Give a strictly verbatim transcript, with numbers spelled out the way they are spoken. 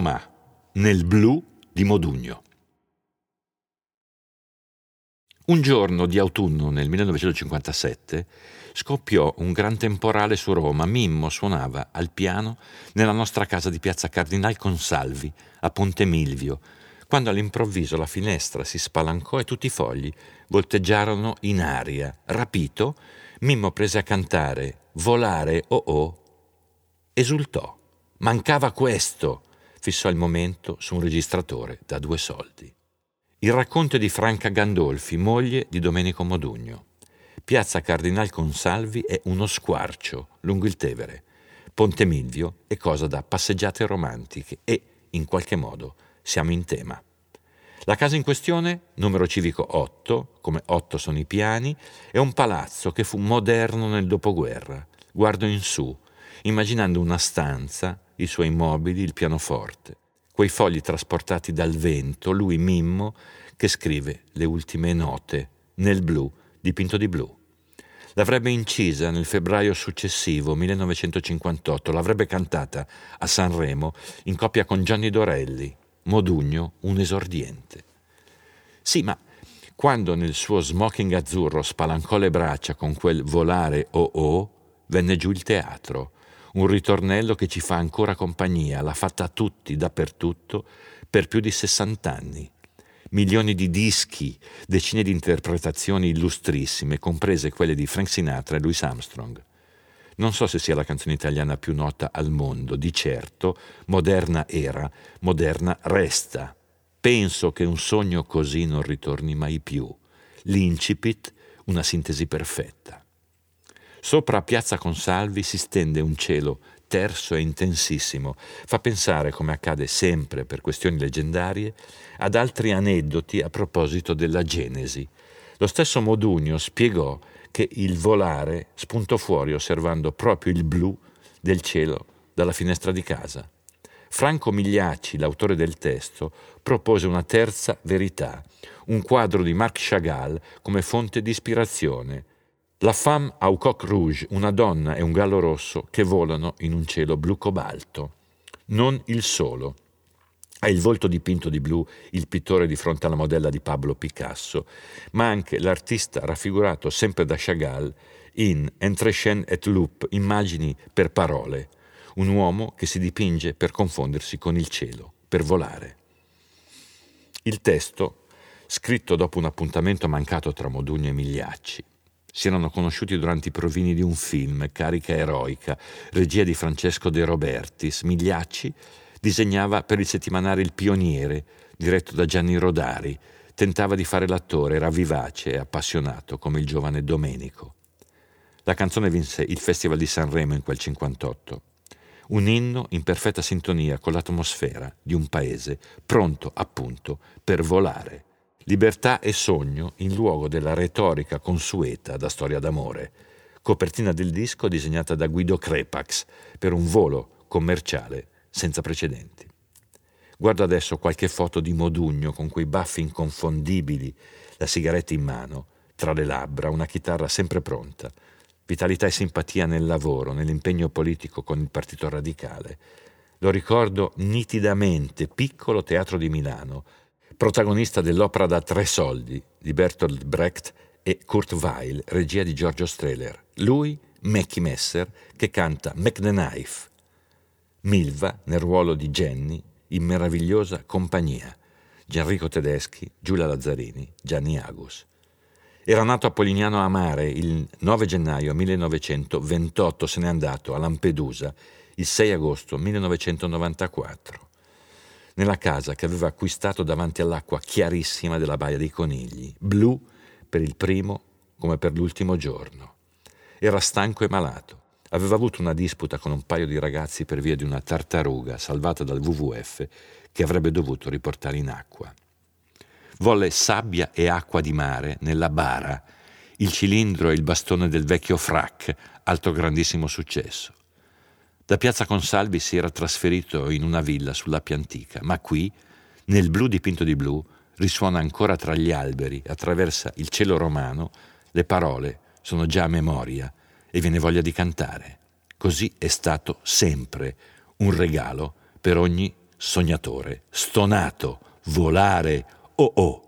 Roma, nel blu di Modugno. Un giorno di autunno nel millenovecentocinquantasette scoppiò un gran temporale su Roma. Mimmo suonava al piano nella nostra casa di piazza Cardinal Consalvi, a Ponte Milvio, quando all'improvviso la finestra si spalancò e tutti i fogli volteggiarono in aria. Rapito, Mimmo prese a cantare Volare oh oh. Esultò. Mancava questo. Fissò il momento su un registratore da due soldi. Il racconto è di Franca Gandolfi, moglie di Domenico Modugno. Piazza Cardinal Consalvi è uno squarcio lungo il Tevere. Ponte Milvio è cosa da passeggiate romantiche e, in qualche modo, siamo in tema. La casa in questione, numero civico otto, come otto sono i piani, è un palazzo che fu moderno nel dopoguerra. Guardo in su, immaginando una stanza, i suoi mobili, il pianoforte. Quei fogli trasportati dal vento, lui Mimmo, che scrive le ultime note, nel blu, dipinto di blu. L'avrebbe incisa nel febbraio successivo, millenovecentocinquantotto, l'avrebbe cantata a Sanremo in coppia con Gianni Dorelli, Modugno, un esordiente. Sì, ma quando nel suo smoking azzurro spalancò le braccia con quel Volare oh oh, venne giù il teatro. Un ritornello che ci fa ancora compagnia, l'ha fatta a tutti, dappertutto, per più di sessant'anni. Milioni di dischi, decine di interpretazioni illustrissime, comprese quelle di Frank Sinatra e Louis Armstrong. Non so se sia la canzone italiana più nota al mondo, di certo, moderna era, moderna resta. Penso che un sogno così non ritorni mai più. L'incipit, una sintesi perfetta. Sopra Piazza Consalvi si stende un cielo terso e intensissimo. Fa pensare, come accade sempre per questioni leggendarie, ad altri aneddoti a proposito della Genesi. Lo stesso Modugno spiegò che il volare spuntò fuori osservando proprio il blu del cielo dalla finestra di casa. Franco Migliacci, l'autore del testo, propose una terza verità, un quadro di Marc Chagall come fonte di ispirazione. La femme au coq rouge, una donna e un gallo rosso che volano in un cielo blu cobalto. Non il solo. Ha il volto dipinto di blu il pittore di fronte alla modella di Pablo Picasso, ma anche l'artista raffigurato sempre da Chagall in Entrechat et Loup, immagini per parole. Un uomo che si dipinge per confondersi con il cielo, per volare. Il testo, scritto dopo un appuntamento mancato tra Modugno e Migliacci, si erano conosciuti durante i provini di un film, Carica eroica, regia di Francesco De Robertis. Migliacci disegnava per il settimanale Il Pioniere, diretto da Gianni Rodari. Tentava di fare l'attore, era vivace e appassionato come il giovane Domenico. La canzone vinse il Festival di Sanremo in quel cinquantotto. Un inno in perfetta sintonia con l'atmosfera di un paese pronto, appunto, per volare. Libertà e sogno in luogo della retorica consueta da storia d'amore. Copertina del disco disegnata da Guido Crepax per un volo commerciale senza precedenti. Guardo adesso qualche foto di Modugno con quei baffi inconfondibili, la sigaretta in mano, tra le labbra, una chitarra sempre pronta, vitalità e simpatia nel lavoro, nell'impegno politico con il Partito Radicale. Lo ricordo nitidamente, piccolo teatro di Milano, protagonista dell'opera da tre soldi di Bertolt Brecht e Kurt Weill, regia di Giorgio Strehler. Lui, Mackie Messer, che canta Mac the Knife. Milva, nel ruolo di Jenny, in meravigliosa compagnia. Gianrico Tedeschi, Giulia Lazzarini, Gianni Agus. Era nato a Polignano a Mare il nove gennaio millenovecentoventotto, se n'è andato a Lampedusa il sei agosto millenovecentonovantaquattro. Nella casa che aveva acquistato davanti all'acqua chiarissima della Baia dei Conigli, blu per il primo come per l'ultimo giorno. Era stanco e malato. Aveva avuto una disputa con un paio di ragazzi per via di una tartaruga salvata dal W W F che avrebbe dovuto riportare in acqua. Volle sabbia e acqua di mare nella bara, il cilindro e il bastone del vecchio frac, altro grandissimo successo. Da Piazza Consalvi si era trasferito in una villa sull'Appia Antica, ma qui, nel blu dipinto di blu, risuona ancora tra gli alberi, attraversa il cielo romano, le parole sono già a memoria e viene voglia di cantare. Così è stato sempre un regalo per ogni sognatore, stonato, volare, oh oh.